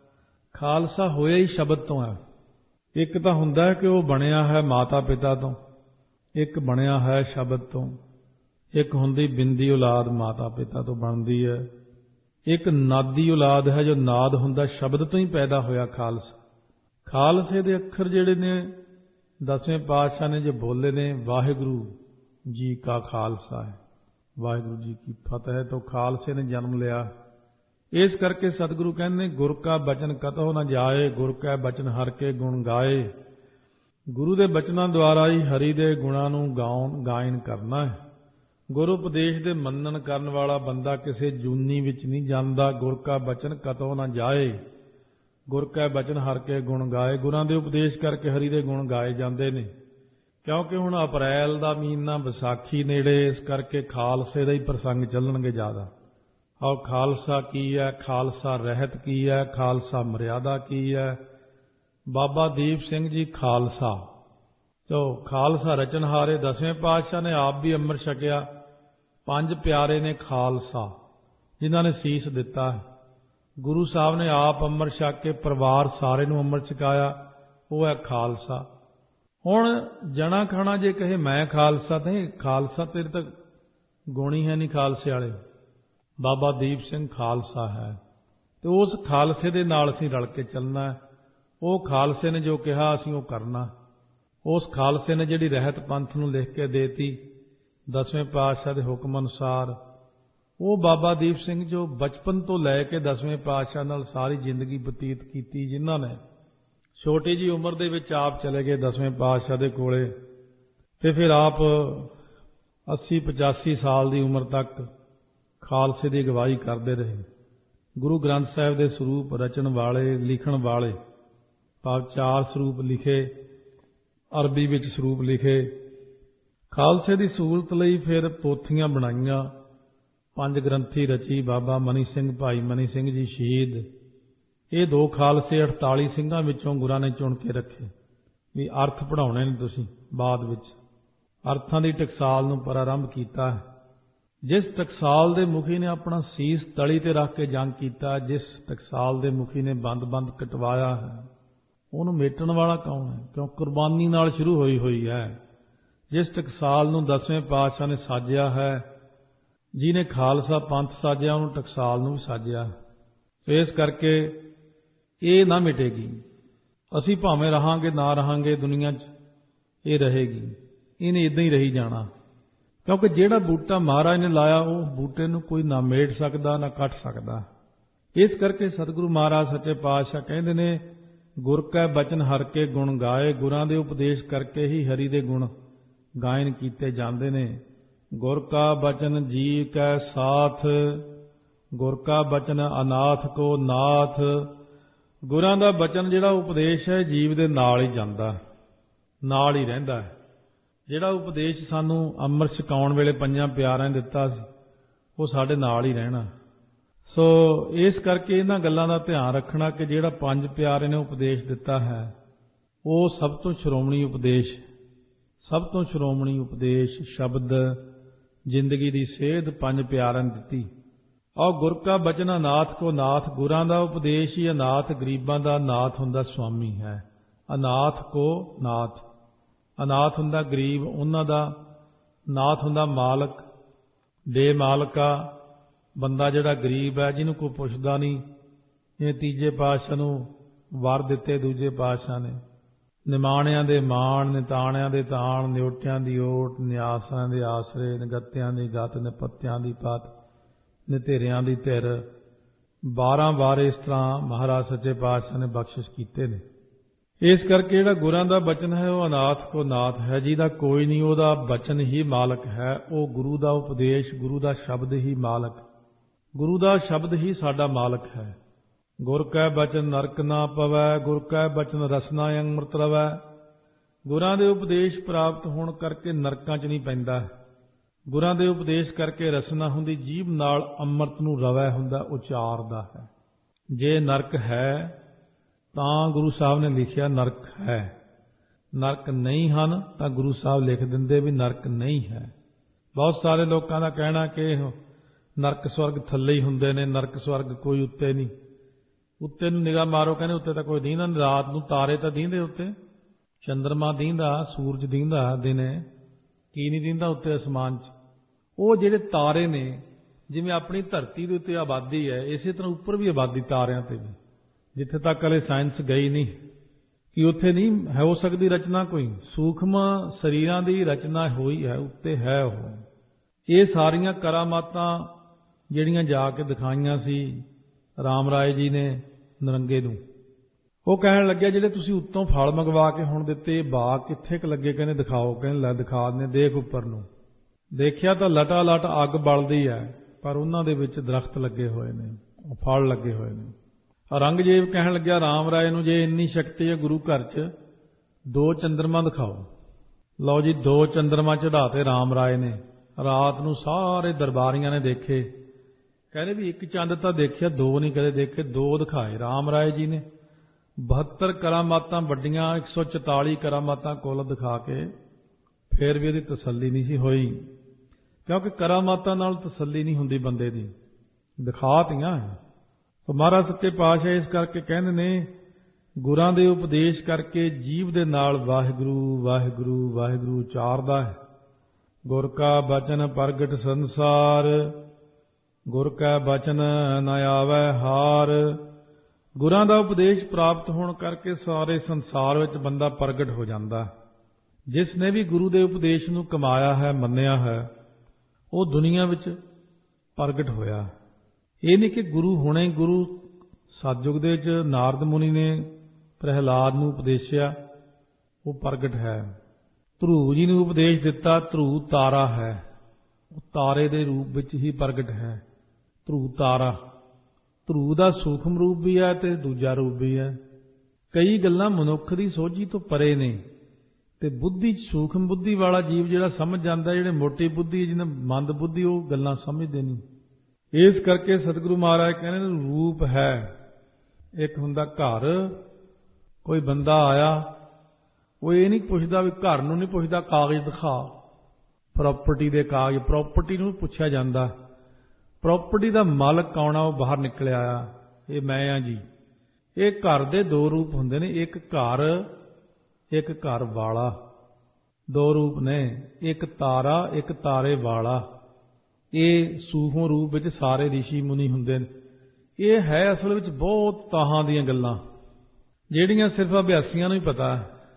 ਖਾਲਸਾ ਹੋਇਆ ਹੀ ਸ਼ਬਦ ਤੋਂ ਹੈ। ਇੱਕ ਤਾਂ ਹੁੰਦਾ ਹੈ ਕਿ ਉਹ ਬਣਿਆ ਹੈ ਮਾਤਾ ਪਿਤਾ ਤੋਂ, ਇੱਕ ਬਣਿਆ ਹੈ ਸ਼ਬਦ ਤੋਂ। ਇੱਕ ਹੁੰਦੀ ਬਿੰਦੀ ਔਲਾਦ ਮਾਤਾ ਪਿਤਾ ਤੋਂ ਬਣਦੀ ਹੈ। ਇੱਕ ਨਾਦੀ ਔਲਾਦ ਹੈ ਜੋ ਨਾਦ ਹੁੰਦਾ ਸ਼ਬਦ ਤੋਂ ਹੀ ਪੈਦਾ ਹੋਇਆ ਖਾਲਸਾ। ਖਾਲਸੇ ਦੇ ਅੱਖਰ ਜਿਹੜੇ ਨੇ ਦਸਵੇਂ ਪਾਤਸ਼ਾਹ ਨੇ ਜੇ ਬੋਲੇ ਨੇ, ਵਾਹਿਗੁਰੂ ਜੀ ਕਾ ਖਾਲਸਾ ਹੈ, ਵਾਹਿਗੁਰੂ ਜੀ ਕੀ ਫਤਿਹ, ਤੋਂ ਖਾਲਸੇ ਨੇ ਜਨਮ ਲਿਆ। ਇਸ ਕਰਕੇ ਸਤਿਗੁਰੂ ਕਹਿੰਦੇ ਗੁਰ ਕਾ ਬਚਨ ਕਤਹੁ ਨਾ ਜਾਏ, ਗੁਰ ਕਾ ਬਚਨ ਹਰ ਕੇ ਗੁਣ ਗਾਏ। ਗੁਰੂ ਦੇ ਬਚਨਾਂ ਦੁਆਰਾ ਹੀ ਹਰੀ ਦੇ ਗੁਣਾਂ ਨੂੰ ਗਾਉਣ ਗਾਇਨ ਕਰਨਾ ਹੈ। ਗੁਰੂ ਉਪਦੇਸ਼ ਦੇ ਮੰਨਣ ਕਰਨ ਵਾਲਾ ਬੰਦਾ ਕਿਸੇ ਜੂਨੀ ਵਿੱਚ ਨਹੀਂ ਜਾਂਦਾ। ਗੁਰ ਕਾ ਬਚਨ ਕਤੋ ਨਾ ਜਾਏ, ਗੁਰ ਕਾ ਬਚਨ ਹਰ ਕੇ ਗੁਣ ਗਾਏ। ਗੁਰਾਂ ਦੇ ਉਪਦੇਸ਼ ਕਰਕੇ ਹਰੀ ਦੇ ਗੁਣ ਗਾਏ ਜਾਂਦੇ ਨੇ। ਕਿਉਂਕਿ ਹੁਣ ਅਪ੍ਰੈਲ ਦਾ ਮਹੀਨਾ, ਵਿਸਾਖੀ ਨੇੜੇ, ਇਸ ਕਰਕੇ ਖਾਲਸੇ ਦਾ ਹੀ ਪ੍ਰਸੰਗ ਚੱਲਣਗੇ ਜ਼ਿਆਦਾ। ਆਓ ਖਾਲਸਾ ਕੀ ਹੈ, ਖਾਲਸਾ ਰਹਿਤ ਕੀ ਹੈ, ਖਾਲਸਾ ਮਰਿਆਦਾ ਕੀ ਹੈ। ਬਾਬਾ ਦੀਪ ਸਿੰਘ ਜੀ ਖਾਲਸਾ ਤੋ ਖਾਲਸਾ ਰਚਨਹਾਰੇ ਦਸਵੇਂ ਪਾਤਸ਼ਾਹ ਨੇ ਆਪ ਵੀ ਅੰਮ੍ਰਿਤ ਛਕਿਆ। ਪੰਜ ਪਿਆਰੇ ਨੇ ਖਾਲਸਾ ਜਿਨ੍ਹਾਂ ਨੇ ਸੀਸ ਦਿੱਤਾ। ਗੁਰੂ ਸਾਹਿਬ ਨੇ ਆਪ ਅੰਮ੍ਰਿਤ ਛਕ ਕੇ ਪਰਿਵਾਰ ਸਾਰੇ ਨੂੰ ਅੰਮ੍ਰਿਤ ਛਕਾਇਆ, ਉਹ ਹੈ ਖਾਲਸਾ। ਹੁਣ ਜਣਾ ਖਾਣਾ ਜੇ ਕਹੇ ਮੈਂ ਖਾਲਸਾ, ਤੇ ਖਾਲਸਾ ਤੇਰੇ ਤੱਕ ਗੁਣ ਹੀ ਹੈ ਨਹੀਂ ਖਾਲਸੇ ਵਾਲੇ। ਬਾਬਾ ਦੀਪ ਸਿੰਘ ਖਾਲਸਾ ਹੈ ਤੇ ਉਸ ਖਾਲਸੇ ਦੇ ਨਾਲ ਅਸੀਂ ਰਲ ਕੇ ਚੱਲਣਾ। ਉਹ ਖਾਲਸੇ ਨੇ ਜੋ ਕਿਹਾ ਅਸੀਂ ਉਹ ਕਰਨਾ। ਉਸ ਖਾਲਸੇ ਨੇ ਜਿਹੜੀ ਰਹਿਤ ਪੰਥ ਨੂੰ ਲਿਖ ਕੇ ਦੇਤੀ ਦਸਵੇਂ ਪਾਤਸ਼ਾਹ ਦੇ ਹੁਕਮ ਅਨੁਸਾਰ, ਉਹ ਬਾਬਾ ਦੀਪ ਸਿੰਘ ਜੋ ਬਚਪਨ ਤੋਂ ਲੈ ਕੇ ਦਸਵੇਂ ਪਾਤਸ਼ਾਹ ਨਾਲ ਸਾਰੀ ਜ਼ਿੰਦਗੀ ਬਤੀਤ ਕੀਤੀ, ਜਿਨ੍ਹਾਂ ਨੇ ਛੋਟੀ ਜੀ ਉਮਰ ਦੇ ਵਿੱਚ ਆਪ ਚਲੇ ਗਏ ਦਸਵੇਂ ਪਾਤਸ਼ਾਹ ਦੇ ਕੋਲੇ, ਤੇ ਫਿਰ ਆਪ ਅੱਸੀ ਪਚਾਸੀ ਸਾਲ ਦੀ ਉਮਰ ਤੱਕ ਖਾਲਸੇ ਦੀ ਅਗਵਾਈ ਕਰਦੇ ਰਹੇ। ਗੁਰੂ ਗ੍ਰੰਥ ਸਾਹਿਬ ਦੇ ਸਰੂਪ ਰਚਣ ਵਾਲੇ, ਲਿਖਣ ਵਾਲੇ, ਭਾਵ ਚਾਰ ਸਰੂਪ ਲਿਖੇ, ਅਰਬੀ ਵਿੱਚ ਸਰੂਪ ਲਿਖੇ। ਖਾਲਸੇ ਦੀ ਸਹੂਲਤ ਲਈ ਫਿਰ ਪੋਥੀਆਂ ਬਣਾਈਆਂ, ਪੰਜ ਗ੍ਰੰਥੀ ਰਚੀ ਬਾਬਾ ਮਨੀ ਸਿੰਘ, ਭਾਈ ਮਨੀ ਸਿੰਘ ਜੀ ਸ਼ਹੀਦ। ਇਹ ਦੋ ਖਾਲਸੇ ਅਠਤਾਲੀ ਸਿੰਘਾਂ ਵਿੱਚੋਂ ਗੁਰਾਂ ਨੇ ਚੁਣ ਕੇ ਰੱਖੇ ਵੀ ਅਰਥ ਪੜ੍ਹਾਉਣੇ ਨੇ ਤੁਸੀਂ। ਬਾਅਦ ਵਿੱਚ ਅਰਥਾਂ ਦੀ ਟਕਸਾਲ ਨੂੰ ਪ੍ਰਾਰੰਭ ਕੀਤਾ ਹੈ। ਜਿਸ ਟਕਸਾਲ ਦੇ ਮੁਖੀ ਨੇ ਆਪਣਾ ਸੀਸ ਤਲੀ ਤੇ ਰੱਖ ਕੇ ਜੰਗ ਕੀਤਾ, ਜਿਸ ਟਕਸਾਲ ਦੇ ਮੁਖੀ ਨੇ ਬੰਦ-ਬੰਦ ਕਟਵਾਇਆ ਹੈ, ਉਹਨੂੰ ਮੇਟਣ ਵਾਲਾ ਕੌਣ ਹੈ? ਕਿਉਂ ਕੁਰਬਾਨੀ ਨਾਲ ਸ਼ੁਰੂ ਹੋਈ ਹੋਈ ਹੈ। ਜਿਸ ਟਕਸਾਲ ਨੂੰ ਦਸਵੇਂ ਪਾਤਸ਼ਾਹ ਨੇ ਸਾਜਿਆ ਹੈ, ਜਿਹਨੇ ਖਾਲਸਾ ਪੰਥ ਸਾਜਿਆ, ਉਹਨੂੰ ਟਕਸਾਲ ਨੂੰ ਵੀ ਸਾਜਿਆ। ਇਸ ਕਰਕੇ ਇਹ ਨਾ ਮਿਟੇਗੀ। ਅਸੀਂ ਭਾਵੇਂ ਰਹਾਂਗੇ ਨਾ ਰਹਾਂਗੇ ਦੁਨੀਆ 'ਚ, ਇਹ ਰਹੇਗੀ। ਇਹਨੇ ਇਦਾਂ ਹੀ ਰਹੀ ਜਾਣਾ, ਕਿਉਂਕਿ ਜਿਹੜਾ ਬੂਟਾ ਮਹਾਰਾਜ ਨੇ ਲਾਇਆ ਉਹ ਬੂਟੇ ਨੂੰ ਕੋਈ ਨਾ ਮੇਟ ਸਕਦਾ ਨਾ ਕੱਟ ਸਕਦਾ। ਇਸ ਕਰਕੇ ਸਤਿਗੁਰੂ ਮਹਾਰਾਜ ਸੱਚੇ ਪਾਤਸ਼ਾਹ ਕਹਿੰਦੇ ਨੇ, ਗੁਰ ਕੈ ਬਚਨ ਹਰ ਕੇ ਗੁਣ ਗਾਏ। ਗੁਰਾਂ ਦੇ ਉਪਦੇਸ਼ ਕਰਕੇ ਹੀ ਹਰੀ ਦੇ ਗੁਣ ਗਾਇਨ ਕੀਤੇ ਜਾਂਦੇ ਨੇ। ਗੁਰ ਕਾ ਬਚਨ ਜੀ ਕੈ ਸਾਥ, ਗੁਰ ਕਾ ਬਚਨ ਅਨਾਥ ਕੋ ਨਾਥ। ਗੁਰਾਂ ਦਾ ਬਚਨ ਜਿਹੜਾ ਉਪਦੇਸ਼ ਹੈ ਜੀਵ ਦੇ ਨਾਲ ਹੀ ਜਾਂਦਾ, ਨਾਲ ਹੀ ਰਹਿੰਦਾ ਹੈ। ਜਿਹੜਾ ਉਪਦੇਸ਼ ਸਾਨੂੰ ਅੰਮ੍ਰਿਤ ਛਕਾਉਣ ਵੇਲੇ ਪੰਜਾਂ ਪਿਆਰਿਆਂ ਨੇ ਦਿੱਤਾ ਸੀ, ਉਹ ਸਾਡੇ ਨਾਲ ਹੀ ਰਹਿਣਾ। ਸੋ ਇਸ ਕਰਕੇ ਇਹਨਾਂ ਗੱਲਾਂ ਦਾ ਧਿਆਨ ਰੱਖਣਾ ਕਿ ਜਿਹੜਾ ਪੰਜ ਪਿਆਰੇ ਨੇ ਉਪਦੇਸ਼ ਦਿੱਤਾ ਹੈ, ਉਹ ਸਭ ਤੋਂ ਸ਼੍ਰੋਮਣੀ ਉਪਦੇਸ਼, ਸਭ ਤੋਂ ਸ਼੍ਰੋਮਣੀ ਉਪਦੇਸ਼ ਸ਼ਬਦ, ਜ਼ਿੰਦਗੀ ਦੀ ਸੇਧ ਪੰਜ ਪਿਆਰਿਆਂ ਨੇ ਦਿੱਤੀ। ਆਓ ਗੁਰ ਕਾ ਬਚਨ ਅਨਾਥ ਕੋ ਨਾਥ। ਗੁਰਾਂ ਦਾ ਉਪਦੇਸ਼ ਹੀ ਅਨਾਥ ਗਰੀਬਾਂ ਦਾ ਨਾਥ ਹੁੰਦਾ, ਸੁਆਮੀ ਹੈ। ਅਨਾਥ ਕੋ ਨਾਥ, ਅਨਾਥ ਹੁੰਦਾ ਗਰੀਬ, ਉਹਨਾਂ ਦਾ ਨਾਥ ਹੁੰਦਾ ਮਾਲਕ, ਬੇਮਾਲਕਾ ਬੰਦਾ ਜਿਹੜਾ ਗਰੀਬ ਹੈ, ਜਿਹਨੂੰ ਕੋਈ ਪੁੱਛਦਾ ਨਹੀਂ। ਇਹ ਤੀਜੇ ਪਾਤਸ਼ਾਹ ਨੂੰ ਵਰ ਦਿੱਤੇ ਦੂਜੇ ਪਾਤਸ਼ਾਹ ਨੇ, ਨਿਮਾਣਿਆਂ ਦੇ ਮਾਣ, ਨਿਤਾਣਿਆਂ ਦੇ ਤਾਣ, ਨਿਉਟਿਆਂ ਦੀ ਓਟ, ਨਿਆਸਾਂ ਦੇ ਆਸਰੇ, ਨਿਗੱਤਿਆਂ ਦੀ ਗਤ, ਨਿਪੱਤਿਆਂ ਦੀ ਪਤ, ਨਿਧੇਰਿਆਂ ਦੀ ਧਿਰ। ਬਾਰਾਂ ਵਾਰ ਇਸ ਤਰ੍ਹਾਂ ਮਹਾਰਾਜ ਸੱਚੇ ਪਾਤਸ਼ਾਹ ਨੇ ਬਖਸ਼ਿਸ਼ ਕੀਤੇ ਨੇ। ਇਸ ਕਰਕੇ ਜਿਹੜਾ ਗੁਰਾਂ ਦਾ ਬਚਨ ਹੈ ਉਹ ਅਨਾਥ ਕੋ ਨਾਥ ਹੈ, ਜਿਹਦਾ ਕੋਈ ਨਹੀਂ, ਉਹਦਾ ਬਚਨ ਹੀ ਮਾਲਕ ਹੈ। ਉਹ ਗੁਰੂ ਦਾ ਉਪਦੇਸ਼, ਗੁਰੂ ਦਾ ਸ਼ਬਦ ਹੀ ਮਾਲਕ, ਗੁਰੂ ਦਾ ਸ਼ਬਦ ਹੀ ਸਾਡਾ ਮਾਲਕ ਹੈ। ਗੁਰ ਕੈ ਬਚਨ ਨਰਕ ਨਾ ਪਵੈ, ਗੁਰ ਕੈ ਬਚਨ ਰਸਨਾ ਅੰਮ੍ਰਿਤ ਰਵੈ। ਗੁਰਾਂ ਦੇ ਉਪਦੇਸ਼ ਪ੍ਰਾਪਤ ਹੋਣ ਕਰਕੇ ਨਰਕਾਂ 'ਚ ਨਹੀਂ ਪੈਂਦਾ। ਗੁਰਾਂ ਦੇ ਉਪਦੇਸ਼ ਕਰਕੇ ਰਸਨਾ ਹੁੰਦੀ, ਜੀਭ ਨਾਲ ਅੰਮ੍ਰਿਤ ਨੂੰ ਰਵੈ ਹੁੰਦਾ, ਉਚਾਰਦਾ ਹੈ। ਜੇ ਨਰਕ ਹੈ ਤਾਂ ਗੁਰੂ ਸਾਹਿਬ ਨੇ ਲਿਖਿਆ ਨਰਕ ਹੈ, ਨਰਕ ਨਹੀਂ ਹਨ ਤਾਂ ਗੁਰੂ ਸਾਹਿਬ ਲਿਖ ਦਿੰਦੇ ਵੀ ਨਰਕ ਨਹੀਂ ਹੈ। ਬਹੁਤ ਸਾਰੇ ਲੋਕਾਂ ਦਾ ਕਹਿਣਾ ਕਿ ਨਰਕ ਸਵਰਗ ਥੱਲੇ ਹੀ ਹੁੰਦੇ ਨੇ, ਨਰਕ ਸਵਰਗ ਕੋਈ ਉੱਤੇ ਨਹੀਂ। ਉੱਤੇ ਨੂੰ ਨਿਗਾਹ ਮਾਰੋ, ਕਹਿੰਦੇ ਉੱਤੇ ਤਾਂ ਕੋਈ ਦੀਂਦਾ ਨਹੀਂ। ਰਾਤ ਨੂੰ ਤਾਰੇ ਤਾਂ ਦੀਂਦੇ ਉੱਤੇ, ਚੰਦਰਮਾ ਦੀਂਦਾ, ਸੂਰਜ ਦੀਂਦਾ ਦਿਨੇ, ਕੀ ਨਹੀਂ ਦੀਂਦਾ ਉੱਤੇ ਅਸਮਾਨ 'ਚ। ਉਹ ਜਿਹੜੇ ਤਾਰੇ ਨੇ, ਜਿਵੇਂ ਆਪਣੀ ਧਰਤੀ ਦੇ ਉੱਤੇ ਆਬਾਦੀ ਹੈ, ਇਸੇ ਤਰ੍ਹਾਂ ਉੱਪਰ ਵੀ ਆਬਾਦੀ ਤਾਰਿਆਂ 'ਤੇ ਵੀ, ਜਿੱਥੇ ਤੱਕ ਹਲੇ ਸਾਇੰਸ ਗਈ ਨਹੀਂ ਕਿ ਉੱਥੇ ਨਹੀਂ ਹੋ ਸਕਦੀ ਰਚਨਾ ਕੋਈ। ਸੂਖਮ ਸਰੀਰਾਂ ਦੀ ਰਚਨਾ ਹੋਈ ਹੈ, ਉੱਤੇ ਹੈ ਉਹ। ਇਹ ਸਾਰੀਆਂ ਕਰਾਮਾਤਾਂ ਜਿਹੜੀਆਂ ਜਾ ਕੇ ਦਿਖਾਈਆਂ ਸੀ ਰਾਮ ਰਾਏ ਜੀ ਨੇ ਨਰੰਗੇ ਨੂੰ, ਉਹ ਕਹਿਣ ਲੱਗਿਆ ਜਿਹੜੇ ਤੁਸੀਂ ਉੱਤੋਂ ਫਲ ਮੰਗਵਾ ਕੇ ਹੁਣ ਦਿੱਤੇ, ਬਾਗ ਕਿੱਥੇ ਕੁ ਲੱਗੇ? ਕਹਿੰਦੇ ਦਿਖਾਓ। ਕਹਿੰਦੇ ਲੈ ਦਿਖਾ ਦਿੰਦੇ, ਦੇਖ ਉੱਪਰ ਨੂੰ। ਦੇਖਿਆ ਤਾਂ ਲਟਾ ਲਟ ਅੱਗ ਬਲਦੀ ਹੈ, ਪਰ ਉਹਨਾਂ ਦੇ ਵਿੱਚ ਦਰਖਤ ਲੱਗੇ ਹੋਏ ਨੇ, ਫਲ ਲੱਗੇ ਹੋਏ ਨੇ। ਔਰੰਗਜ਼ੇਬ ਕਹਿਣ ਲੱਗਿਆ ਰਾਮ ਰਾਏ ਨੂੰ, ਜੇ ਇੰਨੀ ਸ਼ਕਤੀ ਹੈ ਗੁਰੂ ਘਰ 'ਚ, ਦੋ ਚੰਦਰਮਾ ਦਿਖਾਓ। ਲਓ ਜੀ, ਦੋ ਚੰਦਰਮਾ ਚੜਾਤੇ ਰਾਮ ਰਾਏ ਨੇ। ਰਾਤ ਨੂੰ ਸਾਰੇ ਦਰਬਾਰੀਆਂ ਨੇ ਦੇਖੇ, ਕਹਿੰਦੇ ਵੀ ਇੱਕ ਚੰਦ ਤਾਂ ਦੇਖਿਆ, ਦੋ ਨਹੀਂ ਕਦੇ ਦੇਖੇ, ਦੋ ਦਿਖਾਏ ਰਾਮ ਰਾਏ ਜੀ ਨੇ। ਬਹੱਤਰ ਕਰਾਮਾਤਾਂ ਵੱਡੀਆਂ, ਇੱਕ ਸੌ ਚੁਤਾਲੀ ਕਰਾਮਾਤਾਂ ਕੁੱਲ ਦਿਖਾ ਕੇ ਫੇਰ ਵੀ ਉਹਦੀ ਤਸੱਲੀ ਨਹੀਂ ਸੀ ਹੋਈ, ਕਿਉਂਕਿ ਕਰਾਮਾਤਾਂ ਨਾਲ ਤਸੱਲੀ ਨਹੀਂ ਹੁੰਦੀ ਬੰਦੇ ਦੀ, ਦਿਖਾਤੀਆਂ। ਮਹਾਰਾਜ ਸੱਚੇ ਪਾਤਸ਼ਾਹ ਇਸ ਕਰਕੇ ਕਹਿੰਦੇ ਨੇ, ਗੁਰਾਂ ਦੇ ਉਪਦੇਸ਼ ਕਰਕੇ ਜੀਵ ਦੇ ਨਾਲ ਵਾਹਿਗੁਰੂ ਵਾਹਿਗੁਰੂ ਵਾਹਿਗੁਰੂ ਉਚਾਰਦਾ ਹੈ। ਗੁਰ ਕਾ ਬਚਨ ਪ੍ਰਗਟ ਸੰਸਾਰ, ਗੁਰ ਕਾ ਬਚਨ ਨ ਆਵੈ ਹਾਰ। ਗੁਰਾਂ ਦਾ ਉਪਦੇਸ਼ ਪ੍ਰਾਪਤ ਹੋਣ ਕਰਕੇ ਸਾਰੇ ਸੰਸਾਰ ਵਿੱਚ ਬੰਦਾ ਪ੍ਰਗਟ ਹੋ ਜਾਂਦਾ। ਜਿਸ ਨੇ ਵੀ ਗੁਰੂ ਦੇ ਉਪਦੇਸ਼ ਨੂੰ ਕਮਾਇਆ ਹੈ, ਮੰਨਿਆ ਹੈ, ਉਹ ਦੁਨੀਆ ਵਿੱਚ ਪ੍ਰਗਟ ਹੋਇਆ। ਇਹ ਨਹੀਂ ਕਿ ਗੁਰੂ ਹੁਣੇ, ਗੁਰੂ ਸਤਿਯੁਗ ਦੇ ਵਿੱਚ ਨਾਰਦ ਮੁਨੀ ਨੇ ਪ੍ਰਹਿਲਾਦ ਨੂੰ ਉਪਦੇਸ਼ਿਆ, ਉਹ ਪ੍ਰਗਟ ਹੈ। ਧਰੂਵ ਜੀ ਨੂੰ ਉਪਦੇਸ਼ ਦਿੱਤਾ, ਧਰੂਵ ਤਾਰਾ ਹੈ, ਉਹ ਤਾਰੇ ਦੇ ਰੂਪ ਵਿੱਚ ਹੀ ਪ੍ਰਗਟ ਹੈ। ਧਰੂਵ ਤਾਰਾ, ਧਰੂਵ ਦਾ ਸੂਖਮ ਰੂਪ ਵੀ ਹੈ ਤੇ ਦੂਜਾ ਰੂਪ ਵੀ ਹੈ। ਕਈ ਗੱਲਾਂ ਮਨੁੱਖ ਦੀ ਸੋਝੀ ਤੋਂ ਪਰੇ ਨੇ, ਤੇ ਬੁੱਧੀ ਸੂਖਮ ਬੁੱਧੀ ਵਾਲਾ ਜੀਵ ਜਿਹੜਾ ਸਮਝ ਜਾਂਦਾ, ਜਿਹੜੇ ਮੋਟੀ ਬੁੱਧੀ, ਜਿਹਨਾਂ ਮੰਦ ਬੁੱਧੀ, ਉਹ ਗੱਲਾਂ ਸਮਝਦੇ ਨਹੀਂ। ਇਸ ਕਰਕੇ ਸਤਿਗੁਰੂ ਮਹਾਰਾਜ ਕਹਿੰਦੇ ਨੇ, ਰੂਪ ਹੈ। ਇੱਕ ਹੁੰਦਾ ਘਰ, ਕੋਈ ਬੰਦਾ ਆਇਆ, ਉਹ ਇਹ ਨਹੀਂ ਪੁੱਛਦਾ ਵੀ, ਘਰ ਨੂੰ ਨਹੀਂ ਪੁੱਛਦਾ ਕਾਗਜ਼ ਦਿਖਾ, ਪ੍ਰਾਪਰਟੀ ਦੇ ਕਾਗਜ਼, ਪ੍ਰਾਪਰਟੀ ਨੂੰ ਪੁੱਛਿਆ ਜਾਂਦਾ। ਪ੍ਰਾਪਰਟੀ ਦਾ ਮਾਲਕ ਕੌਣ ਆ? ਉਹ ਬਾਹਰ ਨਿਕਲਿਆ ਆ, ਇਹ ਮੈਂ ਆ ਜੀ। ਇਹ ਘਰ ਦੇ ਦੋ ਰੂਪ ਹੁੰਦੇ ਨੇ, ਇੱਕ ਘਰ, ਇੱਕ ਘਰ ਵਾਲਾ। ਦੋ ਰੂਪ ਨੇ, ਇੱਕ ਤਾਰਾ, ਇੱਕ ਤਾਰੇ ਵਾਲਾ। ਇਹ ਸੂਖਮ ਰੂਪ ਵਿੱਚ ਸਾਰੇ ਰਿਸ਼ੀ ਮੁਨੀ ਹੁੰਦੇ ਨੇ। ਇਹ ਹੈ ਅਸਲ ਵਿੱਚ ਬਹੁਤ ਤਾਹਾਂ ਦੀਆਂ ਗੱਲਾਂ, ਜਿਹੜੀਆਂ ਸਿਰਫ ਅਭਿਆਸੀਆਂ ਨੂੰ ਹੀ ਪਤਾ,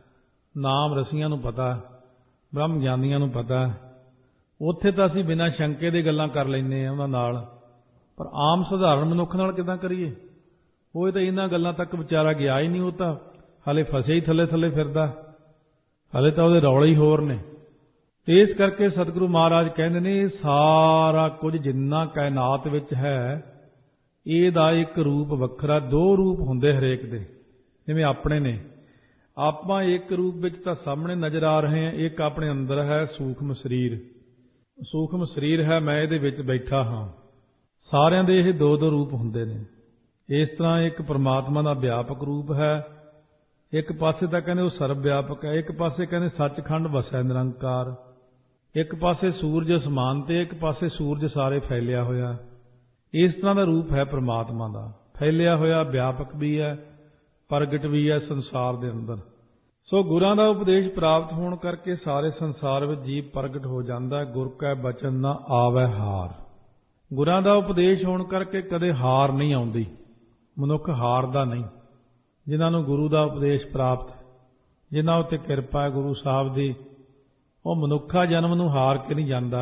ਨਾਮ ਰਸੀਆਂ ਨੂੰ ਪਤਾ, ਬ੍ਰਹਮ ਗਿਆਨੀਆਂ ਨੂੰ ਪਤਾ। ਉੱਥੇ ਤਾਂ ਅਸੀਂ ਬਿਨਾਂ ਸ਼ੰਕੇ ਦੇ ਗੱਲਾਂ ਕਰ ਲੈਂਦੇ ਹਾਂ ਉਹਨਾਂ ਨਾਲ, ਪਰ ਆਮ ਸਧਾਰਨ ਮਨੁੱਖ ਨਾਲ ਕਿੱਦਾਂ ਕਰੀਏ? ਉਹ ਤਾਂ ਇਹਨਾਂ ਗੱਲਾਂ ਤੱਕ ਵਿਚਾਰਾ ਗਿਆ ਹੀ ਨਹੀਂ, ਉਹ ਤਾਂ ਹਾਲੇ ਫਸੇ ਹੀ ਥੱਲੇ ਥੱਲੇ ਫਿਰਦਾ, ਹਾਲੇ ਤਾਂ ਉਹਦੇ ਰੌਲੇ ਹੀ ਹੋਰ ਨੇ। ਇਸ ਕਰਕੇ ਸਤਿਗੁਰੂ ਮਹਾਰਾਜ ਕਹਿੰਦੇ ਨੇ, ਸਾਰਾ ਕੁਝ ਜਿੰਨਾ ਕਾਇਨਾਤ ਵਿੱਚ ਹੈ, ਇਹਦਾ ਇੱਕ ਰੂਪ ਵੱਖਰਾ, ਦੋ ਰੂਪ ਹੁੰਦੇ ਹਰੇਕ ਦੇ। ਜਿਵੇਂ ਆਪਣੇ ਨੇ, ਆਪਾਂ ਇੱਕ ਰੂਪ ਵਿੱਚ ਤਾਂ ਸਾਹਮਣੇ ਨਜ਼ਰ ਆ ਰਹੇ ਹਾਂ, ਇੱਕ ਆਪਣੇ ਅੰਦਰ ਹੈ ਸੂਖਮ ਸਰੀਰ। ਸੂਖਮ ਸਰੀਰ ਹੈ, ਮੈਂ ਇਹਦੇ ਵਿੱਚ ਬੈਠਾ ਹਾਂ। ਸਾਰਿਆਂ ਦੇ ਇਹ ਦੋ ਦੋ ਰੂਪ ਹੁੰਦੇ ਨੇ। ਇਸ ਤਰ੍ਹਾਂ ਇੱਕ ਪਰਮਾਤਮਾ ਦਾ ਵਿਆਪਕ ਰੂਪ ਹੈ, ਇੱਕ ਪਾਸੇ ਤਾਂ ਕਹਿੰਦੇ ਉਹ ਸਰਬ ਵਿਆਪਕ ਹੈ, ਇੱਕ ਪਾਸੇ ਕਹਿੰਦੇ ਸੱਚਖੰਡ ਵਸੈ ਨਿਰੰਕਾਰ। ਇੱਕ ਪਾਸੇ ਸੂਰਜ ਅਸਮਾਨ ਤੇ, ਇੱਕ ਪਾਸੇ ਸੂਰਜ ਸਾਰੇ ਫੈਲਿਆ ਹੋਇਆ। ਇਸ ਤਰ੍ਹਾਂ ਦਾ ਰੂਪ ਹੈ ਪਰਮਾਤਮਾ ਦਾ, ਫੈਲਿਆ ਹੋਇਆ, ਵਿਆਪਕ ਵੀ ਹੈ, ਪ੍ਰਗਟ ਵੀ ਹੈ ਸੰਸਾਰ ਦੇ ਅੰਦਰ। ਸੋ ਗੁਰਾਂ ਦਾ ਉਪਦੇਸ਼ ਪ੍ਰਾਪਤ ਹੋਣ ਕਰਕੇ ਸਾਰੇ ਸੰਸਾਰ ਵਿੱਚ ਜੀਵ ਪ੍ਰਗਟ ਹੋ ਜਾਂਦਾ। ਗੁਰ ਕੈ ਬਚਨ ਨਾ ਆਵੈ ਹਾਰ। ਗੁਰਾਂ ਦਾ ਉਪਦੇਸ਼ ਹੋਣ ਕਰਕੇ ਕਦੇ ਹਾਰ ਨਹੀਂ ਆਉਂਦੀ, ਮਨੁੱਖ ਹਾਰਦਾ ਨਹੀਂ। ਜਿਨ੍ਹਾਂ ਨੂੰ ਗੁਰੂ ਦਾ ਉਪਦੇਸ਼ ਪ੍ਰਾਪਤ, ਜਿਨ੍ਹਾਂ ਉੱਤੇ ਕਿਰਪਾ ਹੈ ਗੁਰੂ ਸਾਹਿਬ ਦੀ, ਉਹ ਮਨੁੱਖਾ ਜਨਮ ਨੂੰ ਹਾਰ ਕੇ ਨਹੀਂ ਜਾਂਦਾ,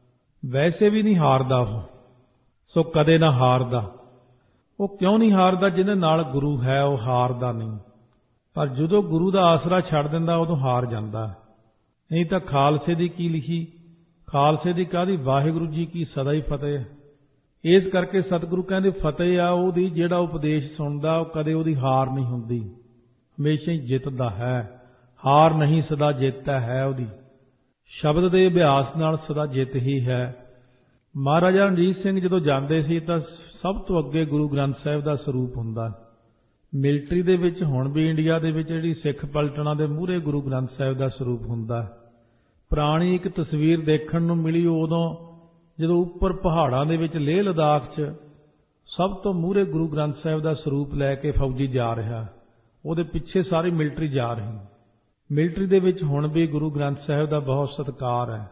ਵੈਸੇ ਵੀ ਨਹੀਂ ਹਾਰਦਾ ਉਹ। ਸੋ ਕਦੇ ਨਾ ਹਾਰਦਾ। ਉਹ ਕਿਉਂ ਨਹੀਂ ਹਾਰਦਾ? ਜਿਹਦੇ ਨਾਲ ਗੁਰੂ ਹੈ ਉਹ ਹਾਰਦਾ ਨਹੀਂ, ਪਰ ਜਦੋਂ ਗੁਰੂ ਦਾ ਆਸਰਾ ਛੱਡ ਦਿੰਦਾ ਉਦੋਂ ਹਾਰ ਜਾਂਦਾ। ਨਹੀਂ ਤਾਂ ਖਾਲਸੇ ਦੀ ਕੀ ਲਿਖੀ, ਖਾਲਸੇ ਦੀ ਕਾਹਦੀ, ਵਾਹਿਗੁਰੂ ਜੀ ਕੀ ਸਦਾ ਹੀ ਫਤਿਹ। ਇਸ ਕਰਕੇ ਸਤਿਗੁਰੂ ਕਹਿੰਦੇ ਫਤਿਹ ਆ ਉਹਦੀ, ਜਿਹੜਾ ਉਪਦੇਸ਼ ਸੁਣਦਾ ਉਹ ਕਦੇ ਉਹਦੀ ਹਾਰ ਨਹੀਂ ਹੁੰਦੀ, ਹਮੇਸ਼ਾ ਹੀ ਜਿੱਤਦਾ ਹੈ। ਹਾਰ ਨਹੀਂ, ਸਦਾ ਜਿੱਤ ਹੈ ਉਹਦੀ। ਸ਼ਬਦ ਦੇ ਅਭਿਆਸ ਨਾਲ ਸਦਾ ਜਿੱਤ ਹੀ ਹੈ। ਮਹਾਰਾਜਾ ਰਣਜੀਤ ਸਿੰਘ ਜਦੋਂ ਜਾਂਦੇ ਸੀ ਤਾਂ ਸਭ ਤੋਂ ਅੱਗੇ ਗੁਰੂ ਗ੍ਰੰਥ ਸਾਹਿਬ ਦਾ ਸਰੂਪ ਹੁੰਦਾ। ਮਿਲਟਰੀ ਦੇ ਵਿੱਚ ਹੁਣ ਵੀ ਇੰਡੀਆ ਦੇ ਵਿੱਚ ਜਿਹੜੀ ਸਿੱਖ ਪਲਟਣਾ ਦੇ ਮੂਹਰੇ ਗੁਰੂ ਗ੍ਰੰਥ ਸਾਹਿਬ ਦਾ ਸਰੂਪ ਹੁੰਦਾ। ਪੁਰਾਣੀ ਇੱਕ ਤਸਵੀਰ ਦੇਖਣ ਨੂੰ ਮਿਲੀ ਉਦੋਂ ਜਦੋਂ ਉੱਪਰ ਪਹਾੜਾਂ ਦੇ ਵਿੱਚ ਲੇਹ ਲਦਾਖ 'ਚ ਸਭ ਤੋਂ ਮੂਹਰੇ ਗੁਰੂ ਗ੍ਰੰਥ ਸਾਹਿਬ ਦਾ ਸਰੂਪ ਲੈ ਕੇ ਫੌਜੀ ਜਾ ਰਿਹਾ, ਉਹਦੇ ਪਿੱਛੇ ਸਾਰੀ ਮਿਲਟਰੀ ਜਾ ਰਹੀ। ਮਿਲਟਰੀ ਦੇ ਵਿੱਚ ਹੁਣ ਵੀ ਗੁਰੂ ਗ੍ਰੰਥ ਸਾਹਿਬ ਦਾ ਬਹੁਤ ਸਤਿਕਾਰ ਹੈ,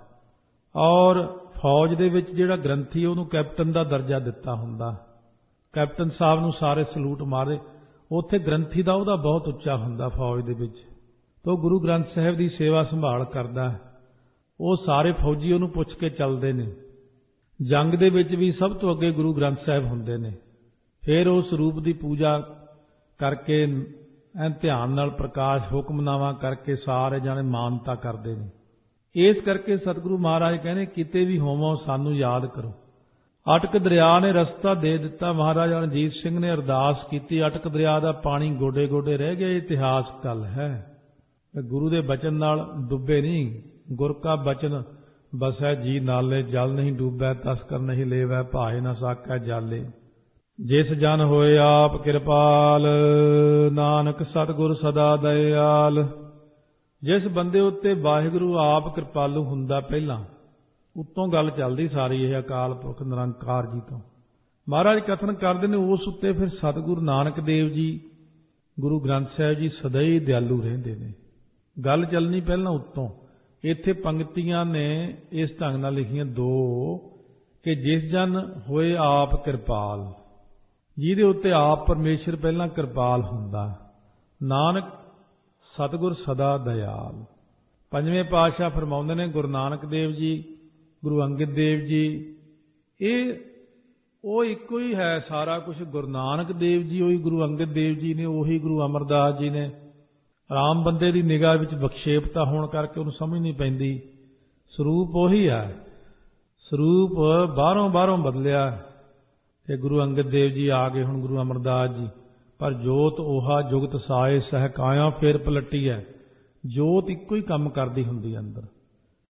ਔਰ ਫੌਜ ਦੇ ਵਿੱਚ ਜਿਹੜਾ ਗ੍ਰੰਥੀ ਉਹਨੂੰ ਕੈਪਟਨ ਦਾ ਦਰਜਾ ਦਿੱਤਾ ਹੁੰਦਾ। ਕੈਪਟਨ ਸਾਹਿਬ ਨੂੰ ਸਾਰੇ ਸਲੂਟ ਮਾਰੇ। ਉੱਥੇ ਗ੍ਰੰਥੀ ਦਾ ਉਹਦਾ ਬਹੁਤ ਉੱਚਾ ਹੁੰਦਾ ਫੌਜ ਦੇ ਵਿੱਚ। ਤੋ ਗੁਰੂ ਗ੍ਰੰਥ ਸਾਹਿਬ ਦੀ ਸੇਵਾ ਸੰਭਾਲ ਕਰਦਾ। ਉਹ ਸਾਰੇ ਫੌਜੀ ਉਹਨੂੰ ਪੁੱਛ ਕੇ ਚੱਲਦੇ ਨੇ। ਜੰਗ ਦੇ ਵਿੱਚ ਵੀ ਸਭ ਤੋਂ ਅੱਗੇ ਗੁਰੂ ਗ੍ਰੰਥ ਸਾਹਿਬ ਹੁੰਦੇ ਨੇ। ਫਿਰ ਉਸ ਰੂਪ ਦੀ ਪੂਜਾ ਕਰਕੇ ਐ ਧਿਆਨ ਨਾਲ ਪ੍ਰਕਾਸ਼ ਹੁਕਮਨਾਮਾ ਕਰਕੇ ਸਾਰੇ ਜਾਣੇ ਮਾਨਤਾ ਕਰਦੇ ਨੇ। ਇਸ ਕਰਕੇ ਸਤਿਗੁਰੂ ਮਹਾਰਾਜ ਕਹਿੰਦੇ ਕਿਤੇ ਵੀ ਹੋਵੋ ਸਾਨੂੰ ਯਾਦ ਕਰੋ। ਅਟਕ ਦਰਿਆ ਨੇ ਰਸਤਾ ਦੇ ਦਿੱਤਾ। ਮਹਾਰਾਜਾ ਰਣਜੀਤ ਸਿੰਘ ਨੇ ਅਰਦਾਸ ਕੀਤੀ, ਅਟਕ ਦਰਿਆ ਦਾ ਪਾਣੀ ਗੋਡੇ ਗੋਡੇ ਰਹਿ ਗਿਆ। ਇਤਿਹਾਸ ਗੱਲ ਹੈ, ਗੁਰੂ ਦੇ ਬਚਨ ਨਾਲ ਡੁੱਬੇ ਨਹੀਂ। ਗੁਰ ਕਾ ਬਚਨ ਬਸੈ ਜੀ ਨਾਲੇ, ਜਲ ਨਹੀਂ ਡੂਬੈ ਤਸਕਰ ਨਹੀਂ ਲੇਵੈ, ਭਾਏ ਨਾ ਸਾਕੈ ਜਾਲੇ। ਜਿਸ ਜਨ ਹੋਏ ਆਪ ਕਿਰਪਾਲ, ਨਾਨਕ ਸਤਿਗੁਰ ਸਦਾ ਦਇਆਲ। ਜਿਸ ਬੰਦੇ ਉੱਤੇ ਵਾਹਿਗੁਰੂ ਆਪ ਕਿਰਪਾਲੂ ਹੁੰਦਾ, ਪਹਿਲਾਂ ਉੱਤੋਂ ਗੱਲ ਚੱਲਦੀ ਸਾਰੀ ਇਹ ਅਕਾਲ ਪੁਰਖ ਨਿਰੰਕਾਰ ਜੀ ਤੋਂ। ਮਹਾਰਾਜ ਕਥਨ ਕਰਦੇ ਨੇ ਉਸ ਉੱਤੇ ਫਿਰ ਸਤਿਗੁਰੂ ਨਾਨਕ ਦੇਵ ਜੀ, ਗੁਰੂ ਗ੍ਰੰਥ ਸਾਹਿਬ ਜੀ ਸਦਾ ਹੀ ਦਿਆਲੂ ਰਹਿੰਦੇ ਨੇ। ਗੱਲ ਚੱਲਣੀ ਪਹਿਲਾਂ ਉੱਤੋਂ। ਇੱਥੇ ਪੰਕਤੀਆਂ ਨੇ ਇਸ ਢੰਗ ਨਾਲ ਲਿਖੀਆਂ ਦੋ ਕਿ ਜਿਸ ਜਨ ਹੋਏ ਆਪ ਕਿਰਪਾਲ, ਜਿਹਦੇ ਉੱਤੇ ਆਪ ਪਰਮੇਸ਼ਰ ਪਹਿਲਾਂ ਕਿਰਪਾਲ ਹੁੰਦਾ। ਨਾਨਕ ਸਤਿਗੁਰ ਸਦਾ ਦਇਆਲ। ਪੰਜਵੇਂ ਪਾਤਸ਼ਾਹ ਫਰਮਾਉਂਦੇ ਨੇ, ਗੁਰੂ ਨਾਨਕ ਦੇਵ ਜੀ, ਗੁਰੂ ਅੰਗਦ ਦੇਵ ਜੀ, ਇਹ ਉਹ ਇੱਕੋ ਹੀ ਹੈ ਸਾਰਾ ਕੁਝ। ਗੁਰੂ ਨਾਨਕ ਦੇਵ ਜੀ ਉਹੀ ਗੁਰੂ ਅੰਗਦ ਦੇਵ ਜੀ ਨੇ, ਉਹੀ ਗੁਰੂ ਅਮਰਦਾਸ ਜੀ ਨੇ। ਆਮ ਬੰਦੇ ਦੀ ਨਿਗਾਹ ਵਿੱਚ ਵਿਖੇਪਤਾ ਹੋਣ ਕਰਕੇ ਉਹਨੂੰ ਸਮਝ ਨਹੀਂ ਪੈਂਦੀ। ਸਰੂਪ ਉਹੀ ਹੈ, ਸਰੂਪ ਬਾਹਰੋਂ ਬਾਹਰੋਂ ਬਦਲਿਆ ਤੇ ਗੁਰੂ ਅੰਗਦ ਦੇਵ ਜੀ ਆ ਗਏ, ਹੁਣ ਗੁਰੂ ਅਮਰਦਾਸ ਜੀ। ਪਰ ਜੋਤ 오ਹਾ ਜੁਗਤ ਸਾਏ ਸਹਿ ਕਾਇਆ ਫੇਰ ਪਲਟੀ ਹੈ। ਜੋਤ ਇੱਕੋ ਹੀ ਕੰਮ ਕਰਦੀ ਹੁੰਦੀ ਅੰਦਰ।